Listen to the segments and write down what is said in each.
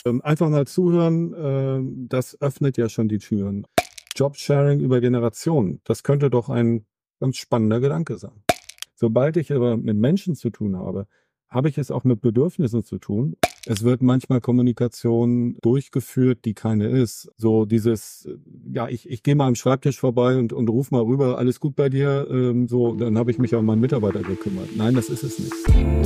Einfach mal zuhören, das öffnet ja schon die Türen. Jobsharing über Generationen, das könnte doch ein ganz spannender Gedanke sein. Sobald ich aber mit Menschen zu tun habe, habe ich es auch mit Bedürfnissen zu tun. Es wird manchmal Kommunikation durchgeführt, die keine ist. So dieses, ja, ich gehe mal am Schreibtisch vorbei und ruf mal rüber, alles gut bei dir? Dann habe ich mich um meinen Mitarbeiter gekümmert. Nein, das ist es nicht.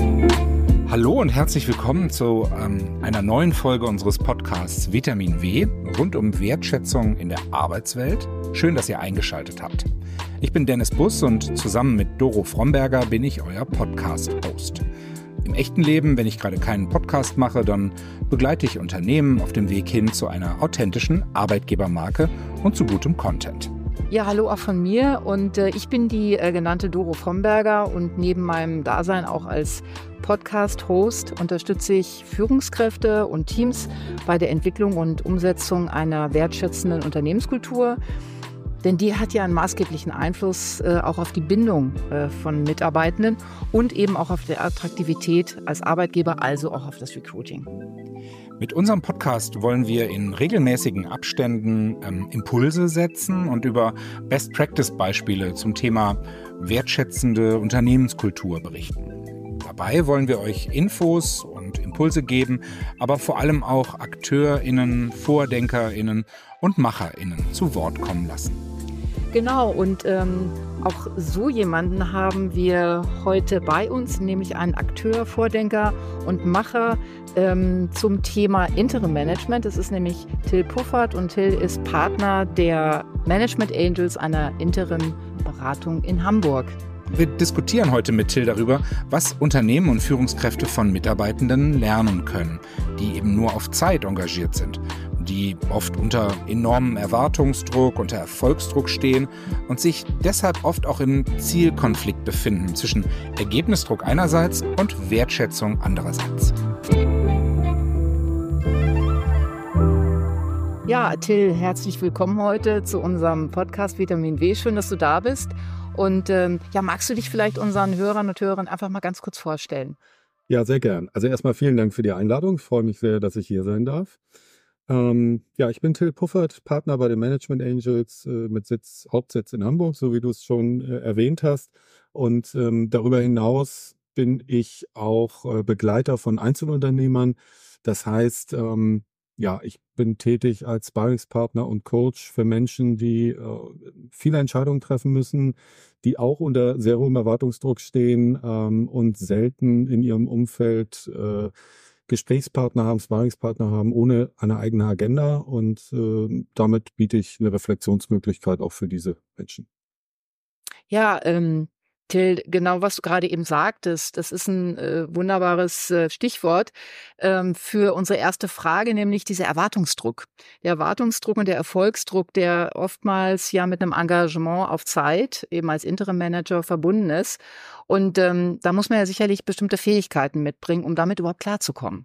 Hallo und herzlich willkommen zu einer neuen Folge unseres Podcasts Vitamin W rund um Wertschätzung in der Arbeitswelt. Schön, dass ihr eingeschaltet habt. Ich bin Dennis Buss und zusammen mit Doro Fromberger bin ich euer Podcast-Host. Im echten Leben, wenn ich gerade keinen Podcast mache, dann begleite ich Unternehmen auf dem Weg hin zu einer authentischen Arbeitgebermarke und zu gutem Content. Ja, hallo auch von mir und ich bin die genannte Doro Fromberger und neben meinem Dasein auch als Podcast-Host unterstütze ich Führungskräfte und Teams bei der Entwicklung und Umsetzung einer wertschätzenden Unternehmenskultur. Denn die hat ja einen maßgeblichen Einfluss auch auf die Bindung von Mitarbeitenden und eben auch auf die Attraktivität als Arbeitgeber, also auch auf das Recruiting. Mit unserem Podcast wollen wir in regelmäßigen Abständen Impulse setzen und über Best-Practice-Beispiele zum Thema wertschätzende Unternehmenskultur berichten. Dabei wollen wir euch Infos und Impulse geben, aber vor allem auch AkteurInnen, VordenkerInnen und MacherInnen zu Wort kommen lassen. Genau, und auch so jemanden haben wir heute bei uns, nämlich einen Akteur, Vordenker und Macher zum Thema Interim Management. Das ist nämlich Till Puffert und Till ist Partner der Management Angels, einer Interim-Beratung in Hamburg. Wir diskutieren heute mit Till darüber, was Unternehmen und Führungskräfte von Mitarbeitenden lernen können, die eben nur auf Zeit engagiert sind, die oft unter enormem Erwartungsdruck, unter Erfolgsdruck stehen und sich deshalb oft auch im Zielkonflikt befinden zwischen Ergebnisdruck einerseits und Wertschätzung andererseits. Ja, Till, herzlich willkommen heute zu unserem Podcast Vitamin W. Schön, dass du da bist. Und magst du dich vielleicht unseren Hörern und Hörerinnen einfach mal ganz kurz vorstellen? Ja, sehr gern. Also erstmal vielen Dank für die Einladung. Ich freue mich sehr, dass ich hier sein darf. Ich bin Till Puffert, Partner bei den Management Angels mit Hauptsitz in Hamburg, so wie du es schon erwähnt hast. Und darüber hinaus bin ich auch Begleiter von Einzelunternehmern. Das heißt, ich bin tätig als Sparringspartner und Coach für Menschen, die viele Entscheidungen treffen müssen, die auch unter sehr hohem Erwartungsdruck stehen und selten in ihrem Umfeld Gesprächspartner haben, Sparringspartner haben, ohne eine eigene Agenda. Und damit biete ich eine Reflexionsmöglichkeit auch für diese Menschen. Ja, Till, genau was du gerade eben sagtest, das ist ein wunderbares Stichwort für unsere erste Frage, nämlich dieser Erwartungsdruck. Der Erwartungsdruck und der Erfolgsdruck, der oftmals ja mit einem Engagement auf Zeit, eben als Interim-Manager verbunden ist. Und da muss man ja sicherlich bestimmte Fähigkeiten mitbringen, um damit überhaupt klarzukommen.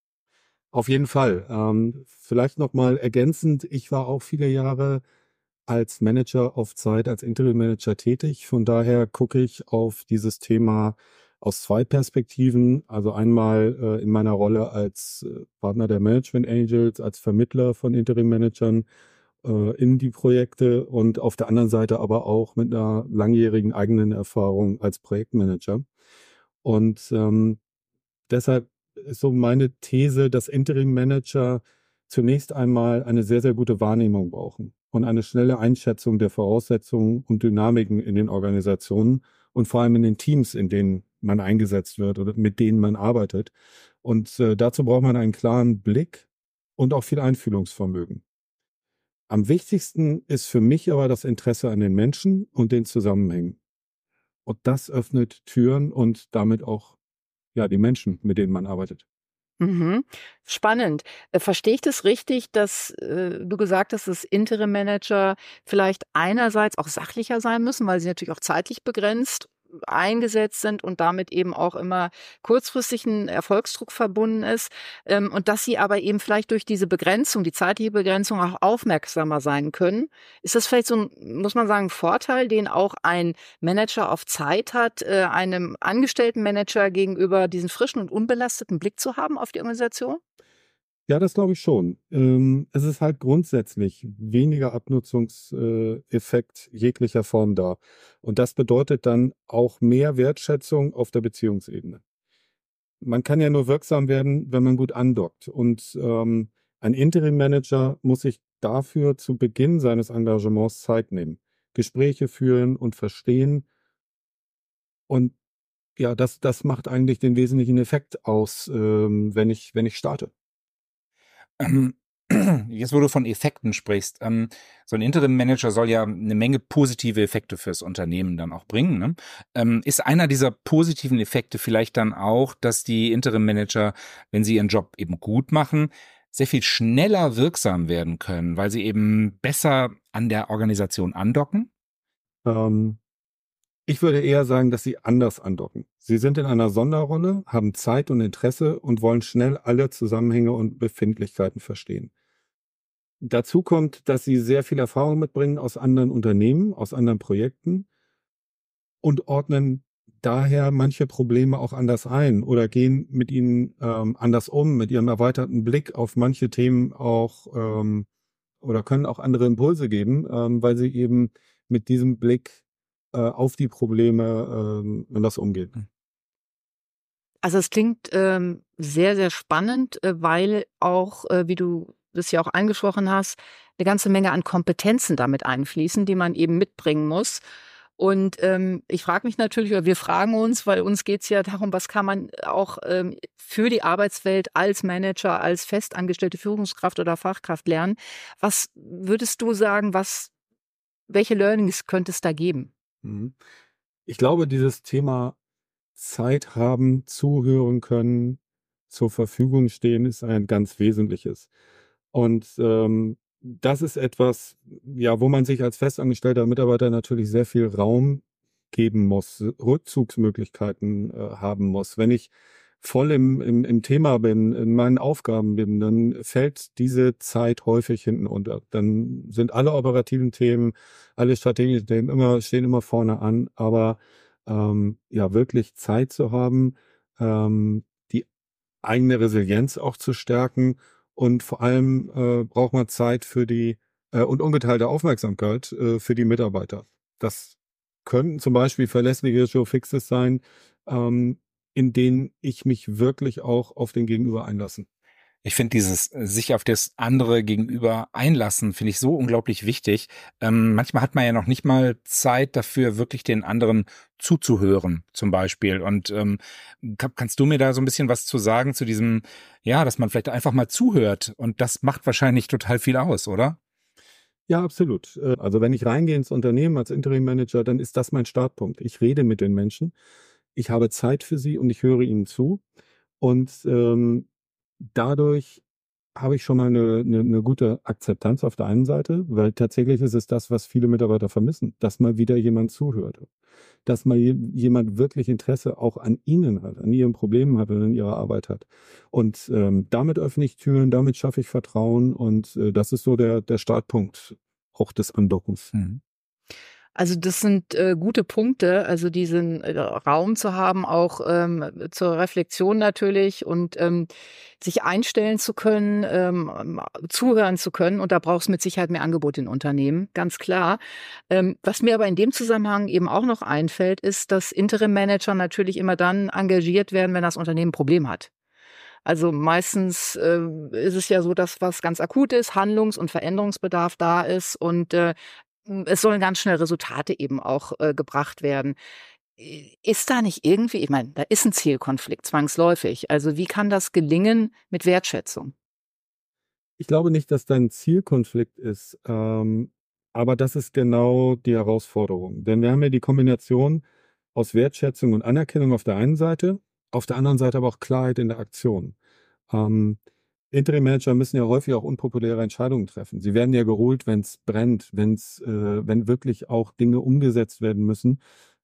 Auf jeden Fall. Vielleicht nochmal ergänzend, ich war auch viele Jahre als Manager auf Zeit, als Interim-Manager tätig. Von daher gucke ich auf dieses Thema aus zwei Perspektiven. Also einmal in meiner Rolle als Partner der Management Angels, als Vermittler von Interim-Managern in die Projekte und auf der anderen Seite aber auch mit einer langjährigen eigenen Erfahrung als Projektmanager. Und deshalb ist so meine These, dass Interim-Manager zunächst einmal eine sehr, sehr gute Wahrnehmung brauchen und eine schnelle Einschätzung der Voraussetzungen und Dynamiken in den Organisationen und vor allem in den Teams, in denen man eingesetzt wird oder mit denen man arbeitet. Und dazu braucht man einen klaren Blick und auch viel Einfühlungsvermögen. Am wichtigsten ist für mich aber das Interesse an den Menschen und den Zusammenhängen. Und das öffnet Türen und damit auch die Menschen, mit denen man arbeitet. Mhm. Spannend. Verstehe ich das richtig, dass du gesagt hast, dass Interim-Manager vielleicht einerseits auch sachlicher sein müssen, weil sie natürlich auch zeitlich begrenzt eingesetzt sind und damit eben auch immer kurzfristig ein Erfolgsdruck verbunden ist, und dass sie aber eben vielleicht durch diese Begrenzung, die zeitliche Begrenzung auch aufmerksamer sein können. Ist das vielleicht so ein, muss man sagen, Vorteil, den auch ein Manager auf Zeit hat, einem angestellten Manager gegenüber diesen frischen und unbelasteten Blick zu haben auf die Organisation? Ja, das glaube ich schon. Es ist halt grundsätzlich weniger Abnutzungseffekt jeglicher Form da. Und das bedeutet dann auch mehr Wertschätzung auf der Beziehungsebene. Man kann ja nur wirksam werden, wenn man gut andockt. Und ein Interim-Manager muss sich dafür zu Beginn seines Engagements Zeit nehmen, Gespräche führen und verstehen. Und ja, das macht eigentlich den wesentlichen Effekt aus, wenn ich starte. Ähm, Jetzt, wo du von Effekten sprichst, so ein Interim-Manager soll ja eine Menge positive Effekte fürs Unternehmen dann auch bringen, ne? Ist einer dieser positiven Effekte vielleicht dann auch, dass die Interim-Manager, wenn sie ihren Job eben gut machen, sehr viel schneller wirksam werden können, weil sie eben besser an der Organisation andocken? Ähm, Ich würde eher sagen, dass sie anders andocken. Sie sind in einer Sonderrolle, haben Zeit und Interesse und wollen schnell alle Zusammenhänge und Befindlichkeiten verstehen. Dazu kommt, dass sie sehr viel Erfahrung mitbringen aus anderen Unternehmen, aus anderen Projekten und ordnen daher manche Probleme auch anders ein oder gehen mit ihnen anders um, mit ihrem erweiterten Blick auf manche Themen auch oder können auch andere Impulse geben, weil sie eben mit diesem Blick auf die Probleme anders umgehen. Also es klingt sehr, sehr spannend, weil auch, wie du das ja auch angesprochen hast, eine ganze Menge an Kompetenzen damit einfließen, die man eben mitbringen muss. Und ich frage mich natürlich, oder wir fragen uns, weil uns geht's ja darum, was kann man auch für die Arbeitswelt als Manager, als festangestellte Führungskraft oder Fachkraft lernen. Was würdest du sagen, welche Learnings könnte es da geben? Mhm. Ich glaube, dieses Thema Zeit haben, zuhören können, zur Verfügung stehen, ist ein ganz wesentliches. Und das ist etwas, ja, wo man sich als festangestellter Mitarbeiter natürlich sehr viel Raum geben muss, Rückzugsmöglichkeiten haben muss. Wenn ich voll im Thema bin, in meinen Aufgaben bin, dann fällt diese Zeit häufig hinten unter. Dann sind alle operativen Themen, alle strategischen Themen stehen immer vorne an, aber ja, wirklich Zeit zu haben, die eigene Resilienz auch zu stärken und vor allem braucht man Zeit für die und ungeteilte Aufmerksamkeit für die Mitarbeiter. Das könnten zum Beispiel verlässliche Joe Fixes sein, ähm, in denen ich mich wirklich auch auf den Gegenüber einlassen. Ich finde dieses sich auf das andere Gegenüber einlassen, finde ich so unglaublich wichtig. Manchmal hat man ja noch nicht mal Zeit dafür, wirklich den anderen zuzuhören, zum Beispiel. Und kannst du mir da so ein bisschen was zu sagen zu diesem, ja, dass man vielleicht einfach mal zuhört? Und das macht wahrscheinlich total viel aus, oder? Ja, absolut. Also wenn ich reingehe ins Unternehmen als Interim Manager, dann ist das mein Startpunkt. Ich rede mit den Menschen, ich habe Zeit für sie und ich höre ihnen zu. Und dadurch habe ich schon mal eine gute Akzeptanz auf der einen Seite, weil tatsächlich ist es das, was viele Mitarbeiter vermissen, dass mal wieder jemand zuhört, dass mal jemand wirklich Interesse auch an ihnen hat, an ihren Problemen hat und an ihrer Arbeit hat. Und damit öffne ich Türen, damit schaffe ich Vertrauen und das ist so der Startpunkt auch des Andockens. Mhm. Also das sind gute Punkte, also diesen Raum zu haben, auch zur Reflexion natürlich und sich einstellen zu können, zuhören zu können. Und da braucht es mit Sicherheit mehr Angebot in Unternehmen, ganz klar. Was mir aber in dem Zusammenhang eben auch noch einfällt, ist, dass Interim-Manager natürlich immer dann engagiert werden, wenn das Unternehmen ein Problem hat. Also meistens ist es ja so, dass was ganz akut ist, Handlungs- und Veränderungsbedarf da ist und es sollen ganz schnell Resultate eben auch gebracht werden. Ist da nicht irgendwie, ich meine, da ist ein Zielkonflikt zwangsläufig. Also wie kann das gelingen mit Wertschätzung? Ich glaube nicht, dass da 'n Zielkonflikt ist, aber das ist genau die Herausforderung. Denn wir haben ja die Kombination aus Wertschätzung und Anerkennung auf der einen Seite, auf der anderen Seite aber auch Klarheit in der Aktion. Ähm, Interim-Manager müssen ja häufig auch unpopuläre Entscheidungen treffen. Sie werden ja geholt, wenn's brennt, wenn wirklich auch Dinge umgesetzt werden müssen,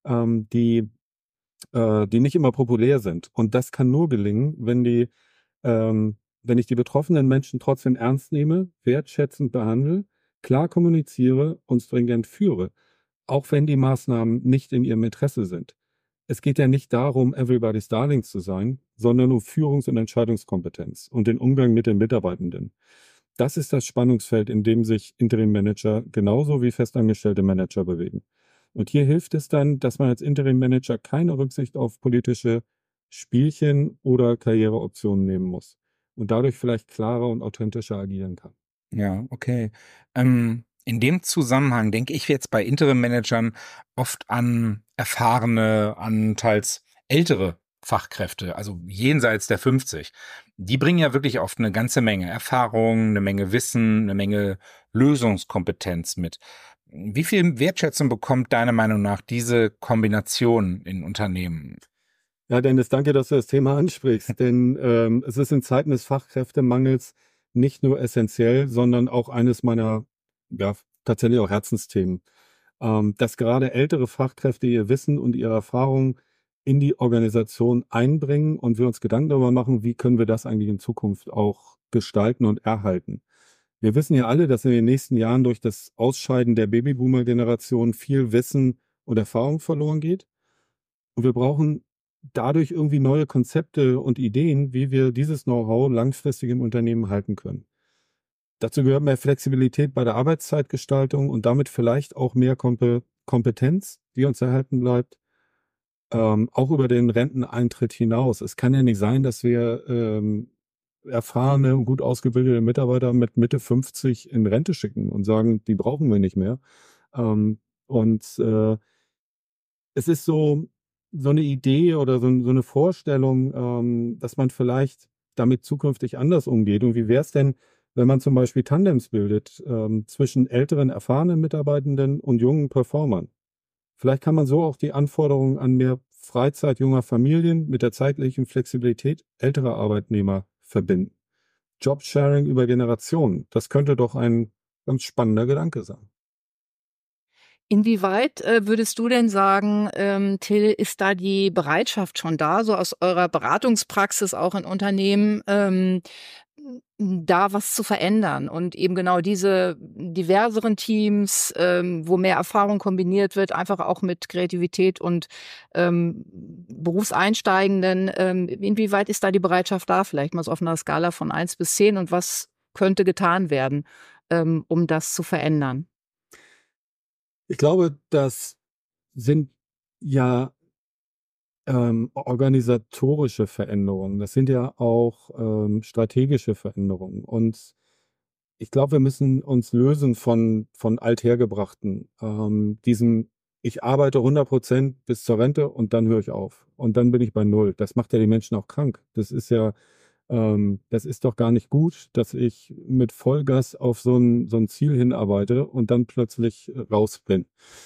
die nicht immer populär sind. Und das kann nur gelingen, wenn ich die betroffenen Menschen trotzdem ernst nehme, wertschätzend behandle, klar kommuniziere und stringent führe, auch wenn die Maßnahmen nicht in ihrem Interesse sind. Es geht ja nicht darum, everybody's darling zu sein. sondern um Führungs- und Entscheidungskompetenz und den Umgang mit den Mitarbeitenden. Das ist das Spannungsfeld, in dem sich Interim-Manager genauso wie festangestellte Manager bewegen. Und hier hilft es dann, dass man als Interim-Manager keine Rücksicht auf politische Spielchen oder Karriereoptionen nehmen muss und dadurch vielleicht klarer und authentischer agieren kann. Ja, okay. In dem Zusammenhang denke ich jetzt bei Interim-Managern oft an erfahrene, an teils ältere Fachkräfte, also jenseits der 50. Die bringen ja wirklich oft eine ganze Menge Erfahrung, eine Menge Wissen, eine Menge Lösungskompetenz mit. Wie viel Wertschätzung bekommt deiner Meinung nach diese Kombination in Unternehmen? Ja, Dennis, danke, dass du das Thema ansprichst, denn es ist in Zeiten des Fachkräftemangels nicht nur essentiell, sondern auch eines meiner, ja, tatsächlich auch Herzensthemen, dass gerade ältere Fachkräfte ihr Wissen und ihre Erfahrung in die Organisation einbringen und wir uns Gedanken darüber machen, wie können wir das eigentlich in Zukunft auch gestalten und erhalten. Wir wissen ja alle, dass in den nächsten Jahren durch das Ausscheiden der Babyboomer-Generation viel Wissen und Erfahrung verloren geht. Und wir brauchen dadurch irgendwie neue Konzepte und Ideen, wie wir dieses Know-how langfristig im Unternehmen halten können. Dazu gehört mehr Flexibilität bei der Arbeitszeitgestaltung und damit vielleicht auch mehr Kompetenz, die uns erhalten bleibt, auch über den Renteneintritt hinaus. Es kann ja nicht sein, dass wir erfahrene und gut ausgebildete Mitarbeiter mit Mitte 50 in Rente schicken und sagen, die brauchen wir nicht mehr. Und es ist so eine Idee oder so eine Vorstellung, dass man vielleicht damit zukünftig anders umgeht. Und wie wäre es denn, wenn man zum Beispiel Tandems bildet zwischen älteren, erfahrenen Mitarbeitenden und jungen Performern? Vielleicht kann man so auch die Anforderungen an mehr Freizeit junger Familien mit der zeitlichen Flexibilität älterer Arbeitnehmer verbinden. Jobsharing über Generationen, das könnte doch ein ganz spannender Gedanke sein. Inwieweit würdest du denn sagen, Till, ist da die Bereitschaft schon da, so aus eurer Beratungspraxis auch in Unternehmen, da was zu verändern und eben genau diese diverseren Teams, wo mehr Erfahrung kombiniert wird, einfach auch mit Kreativität und Berufseinsteigenden. Inwieweit ist da die Bereitschaft da? Vielleicht mal so auf einer Skala von 1 bis 10 und was könnte getan werden, um das zu verändern? Ich glaube, das sind ja organisatorische Veränderungen. Das sind ja auch strategische Veränderungen. Und ich glaube, wir müssen uns lösen von althergebrachten, diesem, ich arbeite 100% bis zur Rente und dann höre ich auf. Und dann bin ich bei Null. Das macht ja die Menschen auch krank. Das ist doch gar nicht gut, dass ich mit Vollgas auf so ein Ziel hinarbeite und dann plötzlich raus bin.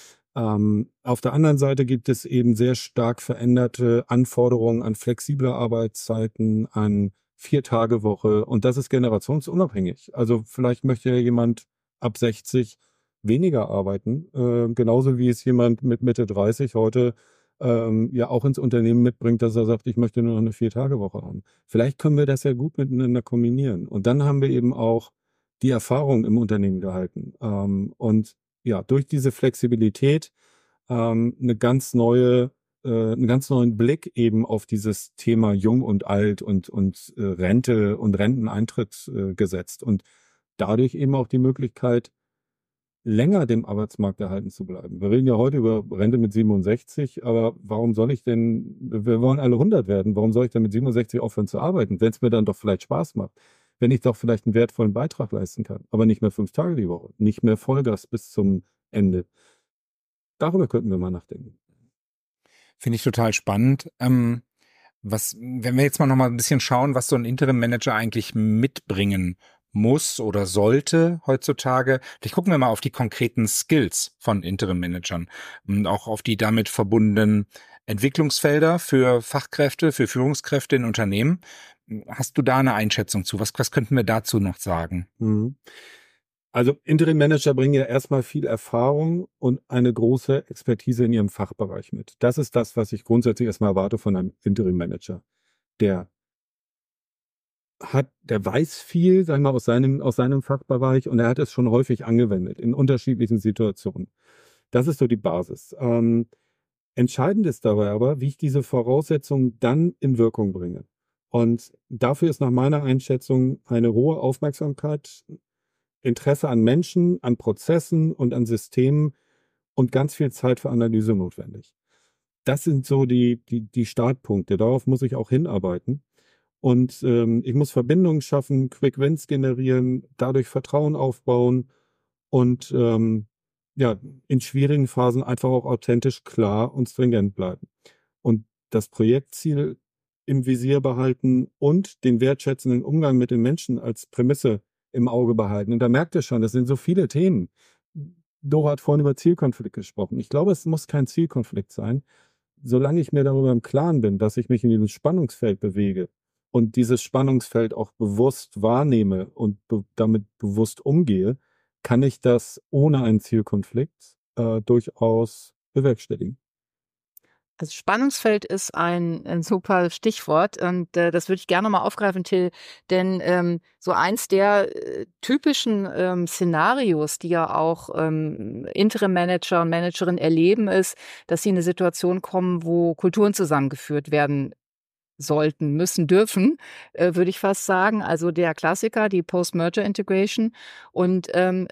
Auf der anderen Seite gibt es eben sehr stark veränderte Anforderungen an flexible Arbeitszeiten, an 4-Tage-Woche und das ist generationsunabhängig. Also vielleicht möchte ja jemand ab 60 weniger arbeiten, genauso wie es jemand mit Mitte 30 heute ja auch ins Unternehmen mitbringt, dass er sagt, ich möchte nur noch eine 4-Tage-Woche haben. Vielleicht können wir das ja gut miteinander kombinieren. Und dann haben wir eben auch die Erfahrung im Unternehmen gehalten. Und ja, durch diese Flexibilität einen ganz neuen Blick eben auf dieses Thema Jung und Alt und Rente und Renteneintritt gesetzt. Und dadurch eben auch die Möglichkeit, länger dem Arbeitsmarkt erhalten zu bleiben. Wir reden ja heute über Rente mit 67, aber warum soll ich denn, wir wollen alle 100 werden, warum soll ich denn mit 67 aufhören zu arbeiten, wenn es mir dann doch vielleicht Spaß macht, wenn ich doch vielleicht einen wertvollen Beitrag leisten kann, aber nicht mehr 5 Tage die Woche, nicht mehr Vollgas bis zum Ende. Darüber könnten wir mal nachdenken. Finde ich total spannend. Wenn wir jetzt mal noch mal ein bisschen schauen, was so ein Interim-Manager eigentlich mitbringen muss oder sollte heutzutage. Vielleicht gucken wir mal auf die konkreten Skills von Interim-Managern und auch auf die damit verbundenen Entwicklungsfelder für Fachkräfte, für Führungskräfte in Unternehmen. Hast du da eine Einschätzung zu? Was könnten wir dazu noch sagen? Also Interim-Manager bringen ja erstmal viel Erfahrung und eine große Expertise in ihrem Fachbereich mit. Das ist das, was ich grundsätzlich erstmal erwarte von einem Interim-Manager. Der weiß viel, sagen wir mal, aus seinem Fachbereich und er hat es schon häufig angewendet in unterschiedlichen Situationen. Das ist so die Basis. Entscheidend ist dabei aber, wie ich diese Voraussetzungen dann in Wirkung bringe. Und dafür ist nach meiner Einschätzung eine hohe Aufmerksamkeit, Interesse an Menschen, an Prozessen und an Systemen und ganz viel Zeit für Analyse notwendig. Das sind so die Startpunkte. Darauf muss ich auch hinarbeiten. Und ich muss Verbindungen schaffen, Quick Wins generieren, dadurch Vertrauen aufbauen und ja, in schwierigen Phasen einfach auch authentisch, klar und stringent bleiben. Und das Projektziel im Visier behalten und den wertschätzenden Umgang mit den Menschen als Prämisse im Auge behalten. Und da merkt ihr schon, das sind so viele Themen. Dora hat vorhin über Zielkonflikt gesprochen. Ich glaube, es muss kein Zielkonflikt sein, solange ich mir darüber im Klaren bin, dass ich mich in diesem Spannungsfeld bewege und dieses Spannungsfeld auch bewusst wahrnehme und damit bewusst umgehe, kann ich das ohne einen Zielkonflikt durchaus bewerkstelligen. Also Spannungsfeld ist ein super Stichwort und das würde ich gerne mal aufgreifen, Till, denn so eins der typischen Szenarios, die ja auch Interim-Manager und Managerinnen erleben, ist, dass sie in eine Situation kommen, wo Kulturen zusammengeführt werden sollten, müssen, dürfen, würde ich fast sagen. Also der Klassiker, die Post-Merger-Integration. Und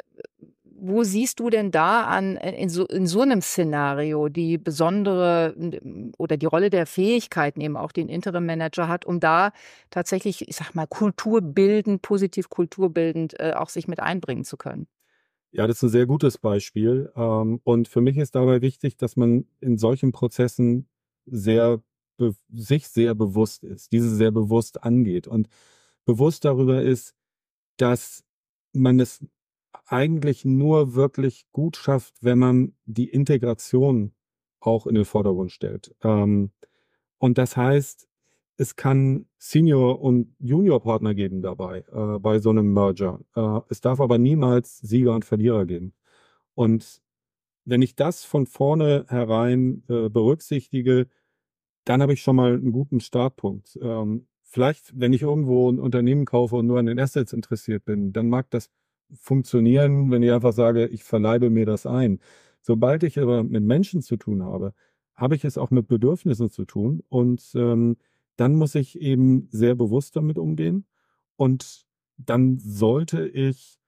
wo siehst du denn da in so einem Szenario die besondere oder die Rolle der Fähigkeiten eben auch den Interim-Manager hat, um da tatsächlich, ich sag mal, positiv kulturbildend auch sich mit einbringen zu können? Ja, das ist ein sehr gutes Beispiel. Und für mich ist dabei wichtig, dass man in solchen Prozessen sich sehr bewusst ist, diese sehr bewusst angeht und bewusst darüber ist, dass man es eigentlich nur wirklich gut schafft, wenn man die Integration auch in den Vordergrund stellt. Und das heißt, es kann Senior- und Junior-Partner geben dabei, bei so einem Merger. Es darf aber niemals Sieger und Verlierer geben. Und wenn ich das von vornherein berücksichtige, dann habe ich schon mal einen guten Startpunkt. Vielleicht, wenn ich irgendwo ein Unternehmen kaufe und nur an den Assets interessiert bin, dann mag das funktionieren, wenn ich einfach sage, ich verleibe mir das ein. Sobald ich aber mit Menschen zu tun habe, habe ich es auch mit Bedürfnissen zu tun und dann muss ich eben sehr bewusst damit umgehen und dann sollte ich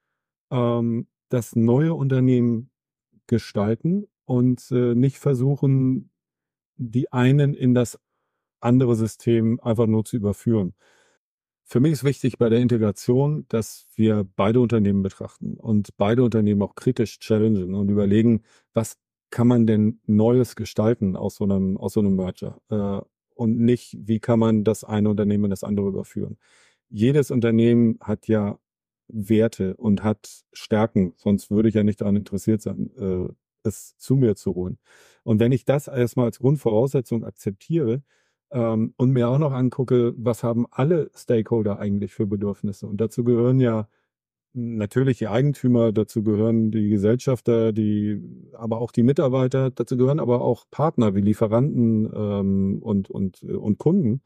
das neue Unternehmen gestalten und nicht versuchen, die einen in das andere System einfach nur zu überführen. Für mich ist wichtig bei der Integration, dass wir beide Unternehmen betrachten und beide Unternehmen auch kritisch challengen und überlegen, was kann man denn Neues gestalten aus so einem Merger? Und nicht, wie kann man das eine Unternehmen in das andere überführen? Jedes Unternehmen hat ja Werte und hat Stärken, sonst würde ich ja nicht daran interessiert sein, es zu mir zu holen. Und wenn ich das erstmal als Grundvoraussetzung akzeptiere, und mir auch noch angucke, was haben alle Stakeholder eigentlich für Bedürfnisse? Und dazu gehören ja natürlich die Eigentümer, dazu gehören die Gesellschafter, aber auch die Mitarbeiter, dazu gehören aber auch Partner wie Lieferanten und Kunden.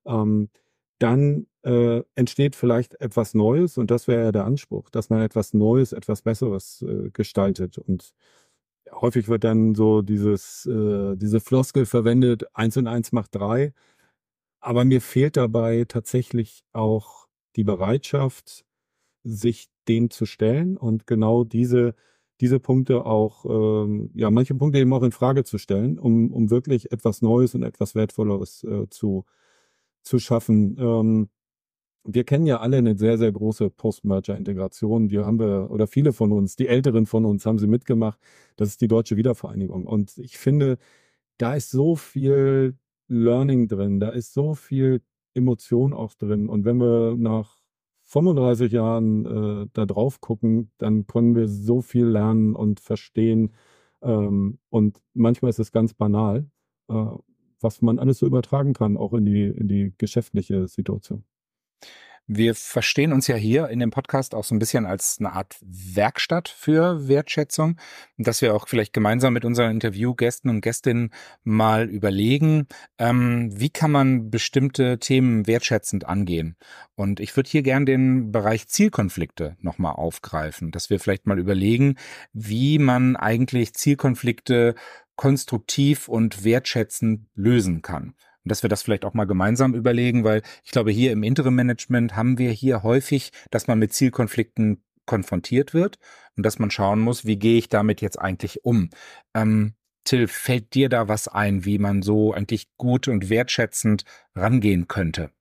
Dann entsteht vielleicht etwas Neues und das wäre ja der Anspruch, dass man etwas Neues, etwas Besseres gestaltet. Und häufig wird dann so diese Floskel verwendet, 1 und 1 macht 3. Aber mir fehlt dabei tatsächlich auch die Bereitschaft, sich dem zu stellen und genau diese Punkte auch, manche Punkte eben auch in Frage zu stellen, um wirklich etwas Neues und etwas Wertvolleres zu schaffen. Wir kennen ja alle eine sehr, sehr große Post-Merger-Integration. Die haben wir, oder viele von uns, die Älteren von uns haben sie mitgemacht. Das ist die Deutsche Wiedervereinigung. Und ich finde, da ist so viel Learning drin, da ist so viel Emotion auch drin. Und wenn wir nach 35 Jahren da drauf gucken, dann können wir so viel lernen und verstehen. Und manchmal ist es ganz banal, was man alles so übertragen kann, auch in die geschäftliche Situation. Wir verstehen uns ja hier in dem Podcast auch so ein bisschen als eine Art Werkstatt für Wertschätzung, dass wir auch vielleicht gemeinsam mit unseren Interviewgästen und Gästinnen mal überlegen, wie kann man bestimmte Themen wertschätzend angehen. Und ich würde hier gern den Bereich Zielkonflikte nochmal aufgreifen, dass wir vielleicht mal überlegen, wie man eigentlich Zielkonflikte konstruktiv und wertschätzend lösen kann. Und dass wir das vielleicht auch mal gemeinsam überlegen, weil ich glaube, hier im Interim-Management haben wir hier häufig, dass man mit Zielkonflikten konfrontiert wird und dass man schauen muss, wie gehe ich damit jetzt eigentlich um? Till, fällt dir da was ein, wie man so eigentlich gut und wertschätzend rangehen könnte?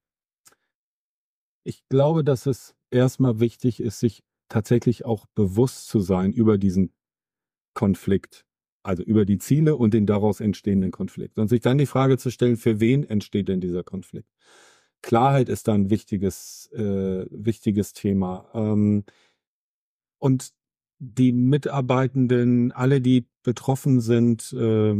Ich glaube, dass es erstmal wichtig ist, sich tatsächlich auch bewusst zu sein über diesen Konflikt, also über die Ziele und den daraus entstehenden Konflikt. Und sich dann die Frage zu stellen, für wen entsteht denn dieser Konflikt? Klarheit ist da ein wichtiges Thema. Und die Mitarbeitenden, alle, die betroffen sind,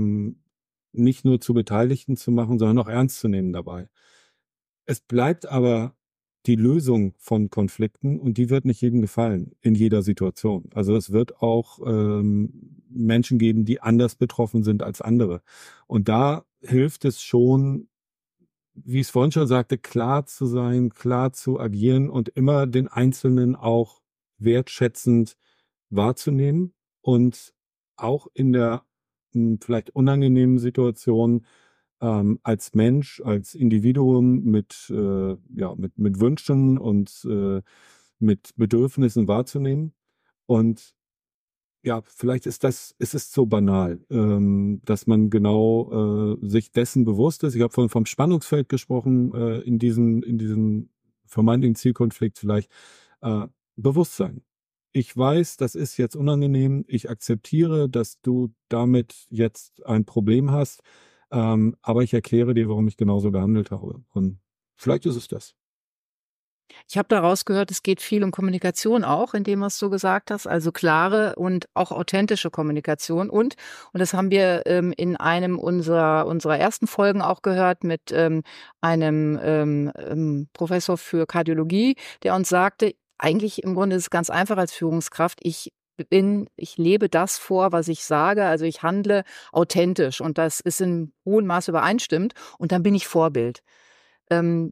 nicht nur zu Beteiligten zu machen, sondern auch ernst zu nehmen dabei. Es bleibt aber die Lösung von Konflikten und die wird nicht jedem gefallen in jeder Situation. Also es wird auch Menschen geben, die anders betroffen sind als andere. Und da hilft es schon, wie ich es vorhin schon sagte, klar zu sein, klar zu agieren und immer den Einzelnen auch wertschätzend wahrzunehmen und auch in der vielleicht unangenehmen Situation als Mensch, als Individuum mit Wünschen und mit Bedürfnissen wahrzunehmen. Und ja, vielleicht ist es so banal, dass man genau sich dessen bewusst ist. Ich habe vorhin vom Spannungsfeld gesprochen, in diesem vermeintlichen Zielkonflikt vielleicht. Äh, Bewusstsein. Ich weiß, das ist jetzt unangenehm. Ich akzeptiere, dass du damit jetzt ein Problem hast, aber ich erkläre dir, warum ich genauso gehandelt habe. Und vielleicht ist es das. Ich habe daraus gehört, es geht viel um Kommunikation auch, in dem, was du gesagt hast, also klare und auch authentische Kommunikation. Und das haben wir in einem unserer ersten Folgen auch gehört mit einem Professor für Kardiologie, der uns sagte, eigentlich im Grunde ist es ganz einfach als Führungskraft. Ich lebe das vor, was ich sage, also ich handle authentisch und das ist in hohem Maße übereinstimmt und dann bin ich Vorbild. Ähm,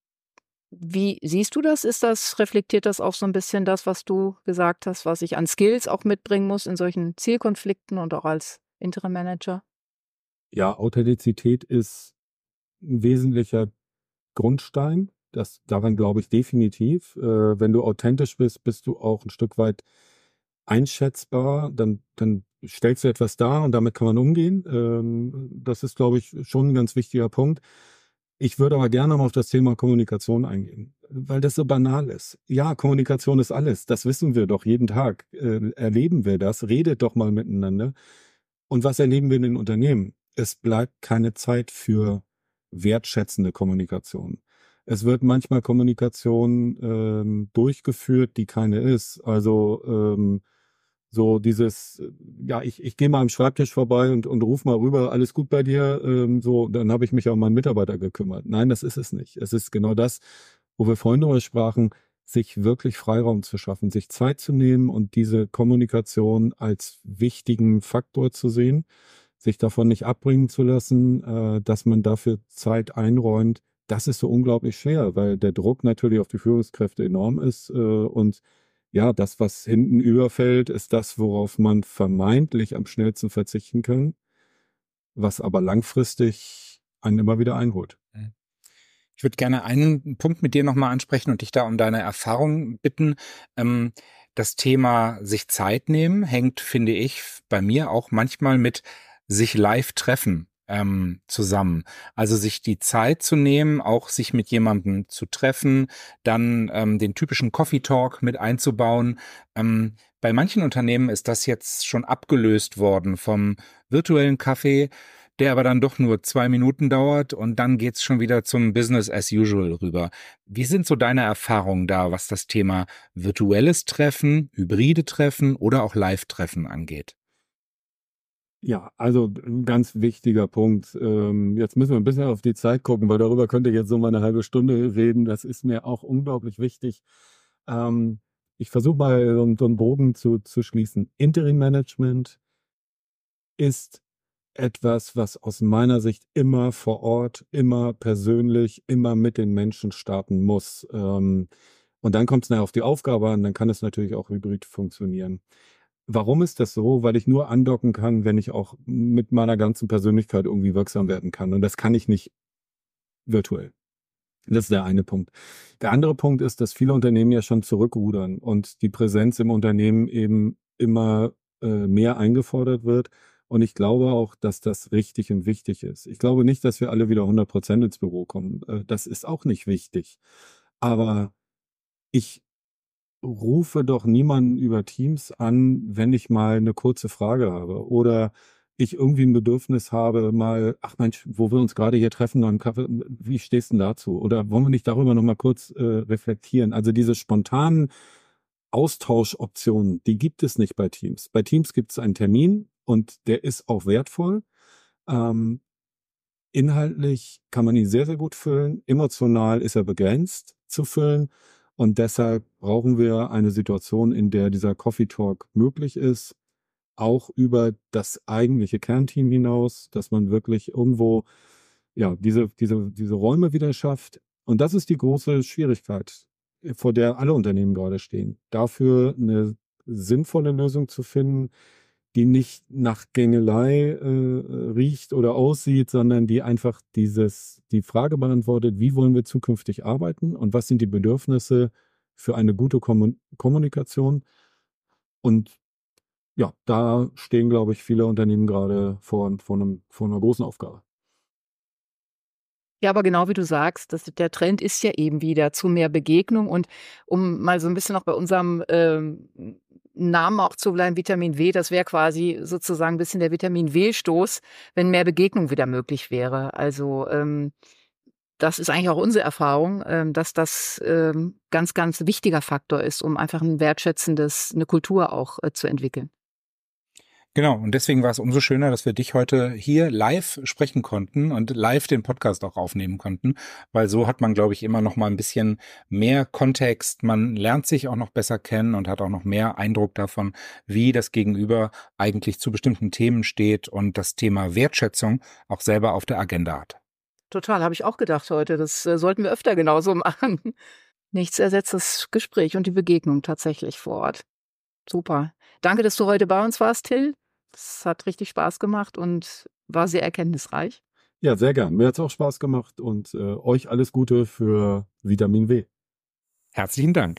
Wie siehst du das? Reflektiert das auch so ein bisschen das, was du gesagt hast, was ich an Skills auch mitbringen muss in solchen Zielkonflikten und auch als Interim-Manager? Ja, Authentizität ist ein wesentlicher Grundstein. Daran glaube ich definitiv. Wenn du authentisch bist, bist du auch ein Stück weit einschätzbar. Dann stellst du etwas dar und damit kann man umgehen. Das ist, glaube ich, schon ein ganz wichtiger Punkt. Ich würde aber gerne mal auf das Thema Kommunikation eingehen, weil das so banal ist. Ja, Kommunikation ist alles. Das wissen wir doch jeden Tag. Erleben wir das? Redet doch mal miteinander. Und was erleben wir in den Unternehmen? Es bleibt keine Zeit für wertschätzende Kommunikation. Es wird manchmal Kommunikation durchgeführt, die keine ist. Also so dieses, ja, ich gehe mal am Schreibtisch vorbei und ruf mal rüber, alles gut bei dir, so, dann habe ich mich um meinen Mitarbeiter gekümmert. Nein, das ist es nicht. Es ist genau das, wo wir vorhin drüber sprachen, sich wirklich Freiraum zu schaffen, sich Zeit zu nehmen und diese Kommunikation als wichtigen Faktor zu sehen, sich davon nicht abbringen zu lassen, dass man dafür Zeit einräumt. Das ist so unglaublich schwer, weil der Druck natürlich auf die Führungskräfte enorm ist und ja, das, was hinten überfällt, ist das, worauf man vermeintlich am schnellsten verzichten kann, was aber langfristig einen immer wieder einholt. Ich würde gerne einen Punkt mit dir nochmal ansprechen und dich da um deine Erfahrung bitten. Das Thema sich Zeit nehmen hängt, finde ich, bei mir auch manchmal mit sich live treffen zusammen. Also sich die Zeit zu nehmen, auch sich mit jemandem zu treffen, dann den typischen Coffee Talk mit einzubauen. Bei manchen Unternehmen ist das jetzt schon abgelöst worden vom virtuellen Kaffee, der aber dann doch nur 2 Minuten dauert und dann geht's schon wieder zum Business as usual rüber. Wie sind so deine Erfahrungen da, was das Thema virtuelles Treffen, hybride Treffen oder auch Live-Treffen angeht? Ja, also ein ganz wichtiger Punkt. Jetzt müssen wir ein bisschen auf die Zeit gucken, weil darüber könnte ich jetzt so mal eine halbe Stunde reden. Das ist mir auch unglaublich wichtig. Ich versuche mal so einen Bogen zu schließen. Interim Management ist etwas, was aus meiner Sicht immer vor Ort, immer persönlich, immer mit den Menschen starten muss. Und dann kommt es nachher auf die Aufgabe an, dann kann es natürlich auch hybrid funktionieren. Warum ist das so? Weil ich nur andocken kann, wenn ich auch mit meiner ganzen Persönlichkeit irgendwie wirksam werden kann. Und das kann ich nicht virtuell. Das ist der eine Punkt. Der andere Punkt ist, dass viele Unternehmen ja schon zurückrudern und die Präsenz im Unternehmen eben immer mehr eingefordert wird. Und ich glaube auch, dass das richtig und wichtig ist. Ich glaube nicht, dass wir alle wieder 100% ins Büro kommen. Das ist auch nicht wichtig. Aber ich rufe doch niemanden über Teams an, wenn ich mal eine kurze Frage habe oder ich irgendwie ein Bedürfnis habe, mal, ach Mensch, wo wir uns gerade hier treffen, noch einen Kaffee, wie stehst du denn dazu? Oder wollen wir nicht darüber noch mal kurz reflektieren? Also diese spontanen Austauschoptionen, die gibt es nicht bei Teams. Bei Teams gibt es einen Termin und der ist auch wertvoll. Ähm, Inhaltlich kann man ihn sehr, sehr gut füllen. Emotional ist er begrenzt zu füllen. Und deshalb brauchen wir eine Situation, in der dieser Coffee Talk möglich ist, auch über das eigentliche Kernteam hinaus, dass man wirklich irgendwo, ja, diese Räume wieder schafft. Und das ist die große Schwierigkeit, vor der alle Unternehmen gerade stehen. Dafür eine sinnvolle Lösung zu finden, die nicht nach Gängelei riecht oder aussieht, sondern die einfach die Frage beantwortet, wie wollen wir zukünftig arbeiten und was sind die Bedürfnisse für eine gute Kommunikation. Und ja, da stehen, glaube ich, viele Unternehmen gerade vor einer großen Aufgabe. Ja, aber genau wie du sagst, der Trend ist ja eben wieder zu mehr Begegnung. Und um mal so ein bisschen auch bei unserem Namen auch zu bleiben, Vitamin W, das wäre quasi sozusagen ein bisschen der Vitamin W-Stoß, wenn mehr Begegnung wieder möglich wäre. Also das ist eigentlich auch unsere Erfahrung, dass das ganz, ganz wichtiger Faktor ist, um einfach eine Kultur auch zu entwickeln. Genau, und deswegen war es umso schöner, dass wir dich heute hier live sprechen konnten und live den Podcast auch aufnehmen konnten, weil so hat man, glaube ich, immer noch mal ein bisschen mehr Kontext, man lernt sich auch noch besser kennen und hat auch noch mehr Eindruck davon, wie das Gegenüber eigentlich zu bestimmten Themen steht und das Thema Wertschätzung auch selber auf der Agenda hat. Total, habe ich auch gedacht heute. Das sollten wir öfter genauso machen. Nichts ersetzt das Gespräch und die Begegnung tatsächlich vor Ort. Super. Danke, dass du heute bei uns warst, Till. Es hat richtig Spaß gemacht und war sehr erkenntnisreich. Ja, sehr gern. Mir hat es auch Spaß gemacht und euch alles Gute für Vitamin W. Herzlichen Dank.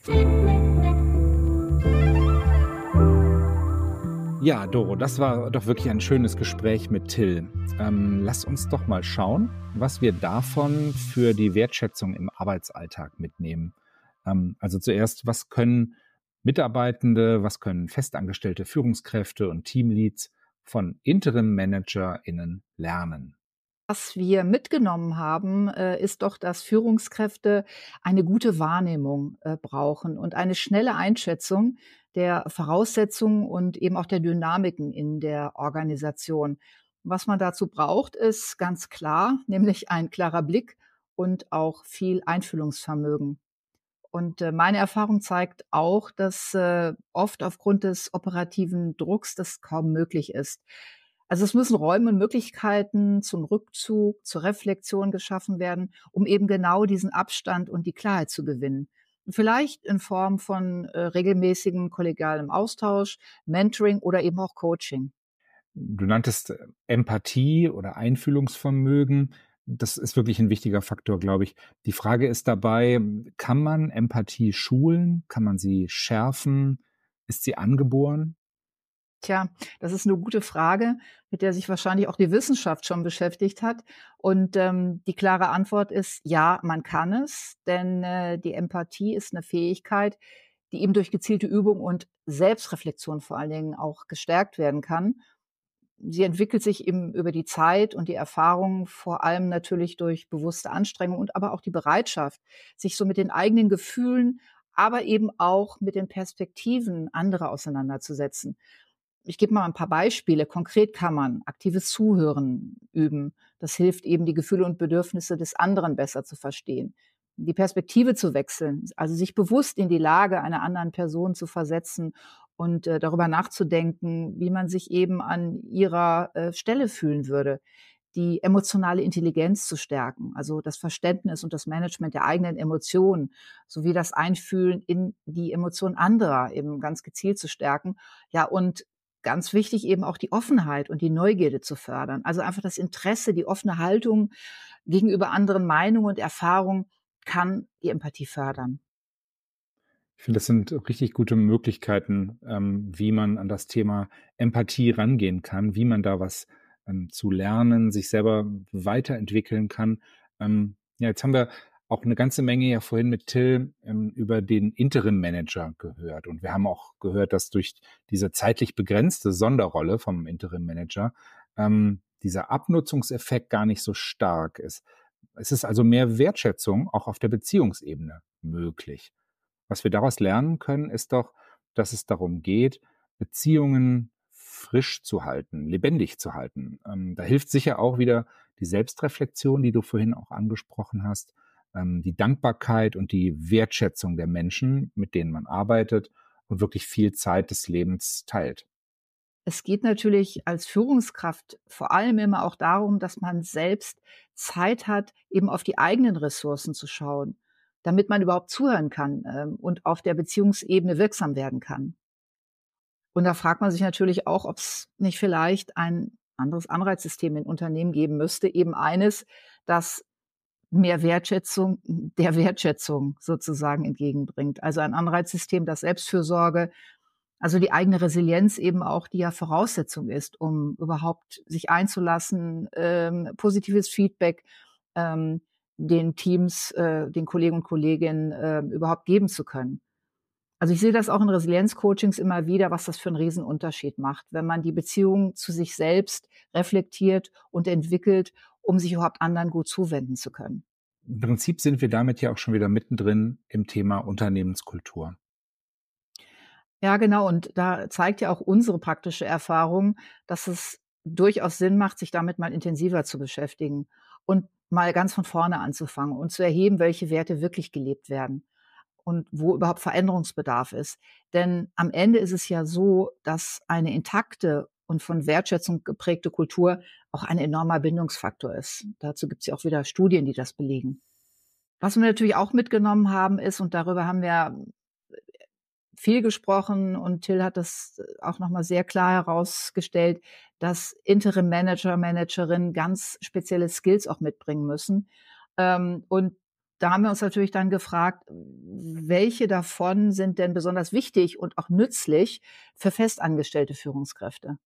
Ja, Doro, das war doch wirklich ein schönes Gespräch mit Till. Lass uns doch mal schauen, was wir davon für die Wertschätzung im Arbeitsalltag mitnehmen. Also zuerst, was können Mitarbeitende, was können festangestellte Führungskräfte und Teamleads von Interim-ManagerInnen lernen? Was wir mitgenommen haben, ist doch, dass Führungskräfte eine gute Wahrnehmung brauchen und eine schnelle Einschätzung der Voraussetzungen und eben auch der Dynamiken in der Organisation. Was man dazu braucht, ist ganz klar, nämlich ein klarer Blick und auch viel Einfühlungsvermögen. Und meine Erfahrung zeigt auch, dass oft aufgrund des operativen Drucks das kaum möglich ist. Also es müssen Räume und Möglichkeiten zum Rückzug, zur Reflexion geschaffen werden, um eben genau diesen Abstand und die Klarheit zu gewinnen. Vielleicht in Form von regelmäßigem kollegialem Austausch, Mentoring oder eben auch Coaching. Du nanntest Empathie oder Einfühlungsvermögen. Das ist wirklich ein wichtiger Faktor, glaube ich. Die Frage ist dabei, kann man Empathie schulen? Kann man sie schärfen? Ist sie angeboren? Tja, das ist eine gute Frage, mit der sich wahrscheinlich auch die Wissenschaft schon beschäftigt hat. Und die klare Antwort ist: Ja, man kann es, denn die Empathie ist eine Fähigkeit, die eben durch gezielte Übung und Selbstreflexion vor allen Dingen auch gestärkt werden kann. Sie entwickelt sich eben über die Zeit und die Erfahrung, vor allem natürlich durch bewusste Anstrengung und aber auch die Bereitschaft, sich so mit den eigenen Gefühlen, aber eben auch mit den Perspektiven anderer auseinanderzusetzen. Ich gebe mal ein paar Beispiele. Konkret kann man aktives Zuhören üben. Das hilft eben, die Gefühle und Bedürfnisse des anderen besser zu verstehen. Die Perspektive zu wechseln, also sich bewusst in die Lage einer anderen Person zu versetzen und darüber nachzudenken, wie man sich eben an ihrer Stelle fühlen würde. Die emotionale Intelligenz zu stärken, also das Verständnis und das Management der eigenen Emotionen, sowie das Einfühlen in die Emotionen anderer eben ganz gezielt zu stärken. Ja, und ganz wichtig eben auch die Offenheit und die Neugierde zu fördern. Also einfach das Interesse, die offene Haltung gegenüber anderen Meinungen und Erfahrungen kann die Empathie fördern. Ich finde, das sind richtig gute Möglichkeiten, wie man an das Thema Empathie rangehen kann, wie man da was zu lernen, sich selber weiterentwickeln kann. Ja, jetzt haben wir auch eine ganze Menge ja vorhin mit Till über den Interim-Manager gehört. Und wir haben auch gehört, dass durch diese zeitlich begrenzte Sonderrolle vom Interim-Manager dieser Abnutzungseffekt gar nicht so stark ist. Es ist also mehr Wertschätzung auch auf der Beziehungsebene möglich. Was wir daraus lernen können, ist doch, dass es darum geht, Beziehungen frisch zu halten, lebendig zu halten. Da hilft sicher auch wieder die Selbstreflexion, die du vorhin auch angesprochen hast, die Dankbarkeit und die Wertschätzung der Menschen, mit denen man arbeitet und wirklich viel Zeit des Lebens teilt. Es geht natürlich als Führungskraft vor allem immer auch darum, dass man selbst Zeit hat, eben auf die eigenen Ressourcen zu schauen, damit man überhaupt zuhören kann, und auf der Beziehungsebene wirksam werden kann. Und da fragt man sich natürlich auch, ob es nicht vielleicht ein anderes Anreizsystem in Unternehmen geben müsste, eben eines, das mehr Wertschätzung der Wertschätzung sozusagen entgegenbringt. Also ein Anreizsystem, das Selbstfürsorge, also die eigene Resilienz eben auch, die ja Voraussetzung ist, um überhaupt sich einzulassen, positives Feedback den Teams, den Kollegen und Kolleginnen überhaupt geben zu können. Also ich sehe das auch in Resilienzcoachings immer wieder, was das für einen Riesenunterschied macht, wenn man die Beziehung zu sich selbst reflektiert und entwickelt, um sich überhaupt anderen gut zuwenden zu können. Im Prinzip sind wir damit ja auch schon wieder mittendrin im Thema Unternehmenskultur. Ja, genau. Und da zeigt ja auch unsere praktische Erfahrung, dass es durchaus Sinn macht, sich damit mal intensiver zu beschäftigen und mal ganz von vorne anzufangen und zu erheben, welche Werte wirklich gelebt werden und wo überhaupt Veränderungsbedarf ist. Denn am Ende ist es ja so, dass eine intakte und von Wertschätzung geprägte Kultur auch ein enormer Bindungsfaktor ist. Dazu gibt es ja auch wieder Studien, die das belegen. Was wir natürlich auch mitgenommen haben ist, und darüber haben wir viel gesprochen und Till hat das auch nochmal sehr klar herausgestellt, dass Interim-Manager, Managerinnen ganz spezielle Skills auch mitbringen müssen. Und da haben wir uns natürlich dann gefragt, welche davon sind denn besonders wichtig und auch nützlich für festangestellte Führungskräfte?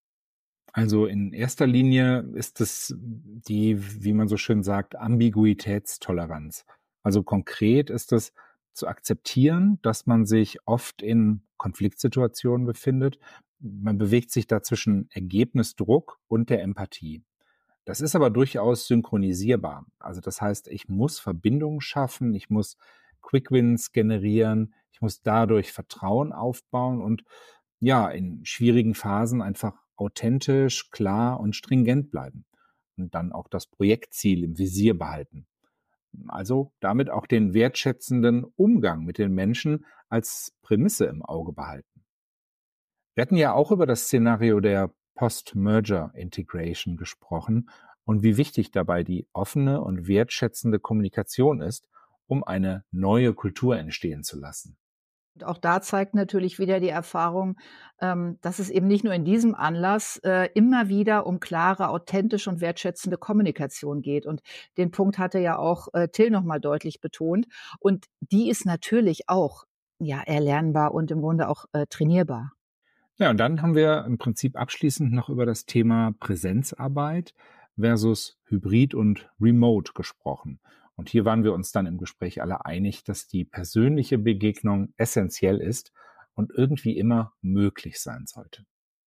Also in erster Linie ist es die, wie man so schön sagt, Ambiguitätstoleranz. Also konkret ist es zu akzeptieren, dass man sich oft in Konfliktsituationen befindet. Man bewegt sich da zwischen Ergebnisdruck und der Empathie. Das ist aber durchaus synchronisierbar. Also das heißt, ich muss Verbindungen schaffen, ich muss Quick Wins generieren, ich muss dadurch Vertrauen aufbauen und ja, in schwierigen Phasen einfach authentisch, klar und stringent bleiben und dann auch das Projektziel im Visier behalten. Also damit auch den wertschätzenden Umgang mit den Menschen als Prämisse im Auge behalten. Wir hatten ja auch über das Szenario der Post-Merger Integration gesprochen und wie wichtig dabei die offene und wertschätzende Kommunikation ist, um eine neue Kultur entstehen zu lassen. Und auch da zeigt natürlich wieder die Erfahrung, dass es eben nicht nur in diesem Anlass immer wieder um klare, authentische und wertschätzende Kommunikation geht. Und den Punkt hatte ja auch Till nochmal deutlich betont. Und die ist natürlich auch ja erlernbar und im Grunde auch trainierbar. Ja, und dann haben wir im Prinzip abschließend noch über das Thema Präsenzarbeit versus Hybrid und Remote gesprochen. Und hier waren wir uns dann im Gespräch alle einig, dass die persönliche Begegnung essentiell ist und irgendwie immer möglich sein sollte.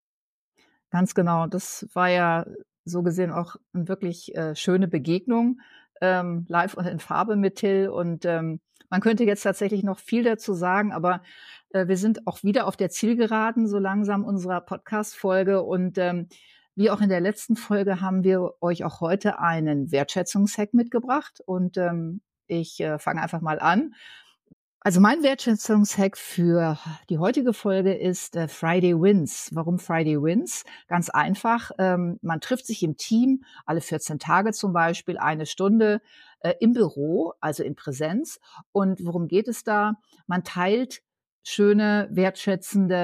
Ganz genau. Das war ja so gesehen auch eine wirklich schöne Begegnung, live und in Farbe mit Till. Und man könnte jetzt tatsächlich noch viel dazu sagen, aber wir sind auch wieder auf der Zielgeraden so langsam unserer Podcast-Folge. Und wie auch in der letzten Folge haben wir euch auch heute einen Wertschätzungshack mitgebracht. Und ich fange einfach mal an. Also mein Wertschätzungshack für die heutige Folge ist Friday Wins. Warum Friday Wins? Ganz einfach. Man trifft sich im Team alle 14 Tage zum Beispiel, 1 Stunde im Büro, also in Präsenz. Und worum geht es da? Man teilt schöne, wertschätzende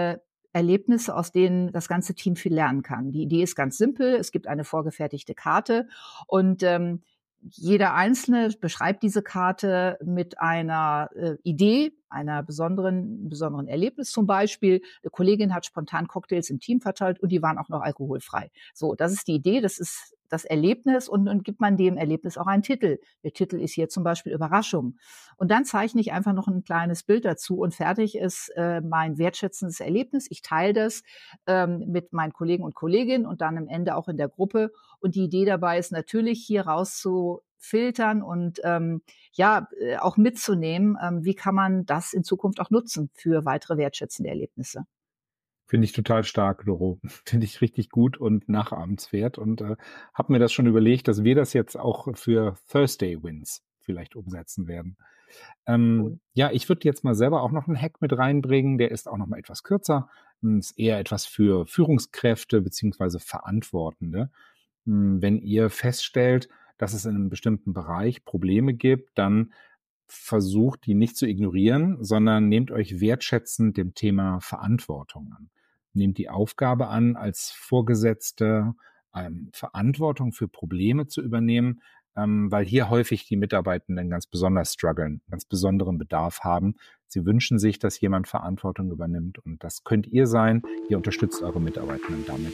Erlebnisse, aus denen das ganze Team viel lernen kann. Die Idee ist ganz simpel. Es gibt eine vorgefertigte Karte und jeder Einzelne beschreibt diese Karte mit einer Idee, einer besonderen Erlebnis zum Beispiel. Eine Kollegin hat spontan Cocktails im Team verteilt und die waren auch noch alkoholfrei. So, das ist die Idee, das ist das Erlebnis und gibt man dem Erlebnis auch einen Titel. Der Titel ist hier zum Beispiel Überraschung. Und dann zeichne ich einfach noch ein kleines Bild dazu und fertig ist mein wertschätzendes Erlebnis. Ich teile das mit meinen Kollegen und Kolleginnen und dann am Ende auch in der Gruppe. Und die Idee dabei ist natürlich, hier rauszufiltern und auch mitzunehmen, wie kann man das in Zukunft auch nutzen für weitere wertschätzende Erlebnisse. Finde ich total stark, Doro. Finde ich richtig gut und nachahmenswert und habe mir das schon überlegt, dass wir das jetzt auch für Thursday Wins vielleicht umsetzen werden. Cool. Ja, ich würde jetzt mal selber auch noch einen Hack mit reinbringen, der ist auch noch mal etwas kürzer, ist eher etwas für Führungskräfte beziehungsweise Verantwortende. Wenn ihr feststellt, dass es in einem bestimmten Bereich Probleme gibt, dann versucht, die nicht zu ignorieren, sondern nehmt euch wertschätzend dem Thema Verantwortung an. Nehmt die Aufgabe an, als Vorgesetzte Verantwortung für Probleme zu übernehmen, weil hier häufig die Mitarbeitenden ganz besonders strugglen, ganz besonderen Bedarf haben. Sie wünschen sich, dass jemand Verantwortung übernimmt und das könnt ihr sein. Ihr unterstützt eure Mitarbeitenden damit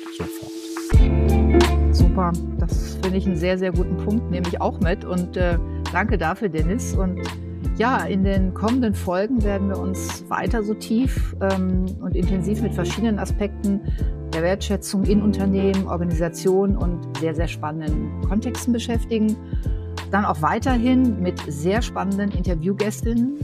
sofort. Super, das finde ich einen sehr, sehr guten Punkt, nehme ich auch mit und danke dafür, Dennis. Und ja, in den kommenden Folgen werden wir uns weiter so tief und intensiv mit verschiedenen Aspekten der Wertschätzung in Unternehmen, Organisationen und sehr, sehr spannenden Kontexten beschäftigen. Dann auch weiterhin mit sehr spannenden Interviewgästinnen.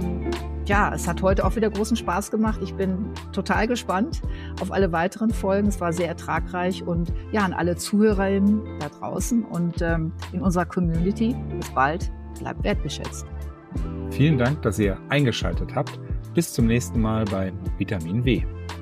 Es hat heute auch wieder großen Spaß gemacht. Ich bin total gespannt auf alle weiteren Folgen. Es war sehr ertragreich und ja, an alle Zuhörerinnen da draußen und in unserer Community. Bis bald, bleibt wertgeschätzt. Vielen Dank, dass ihr eingeschaltet habt. Bis zum nächsten Mal bei Vitamin W.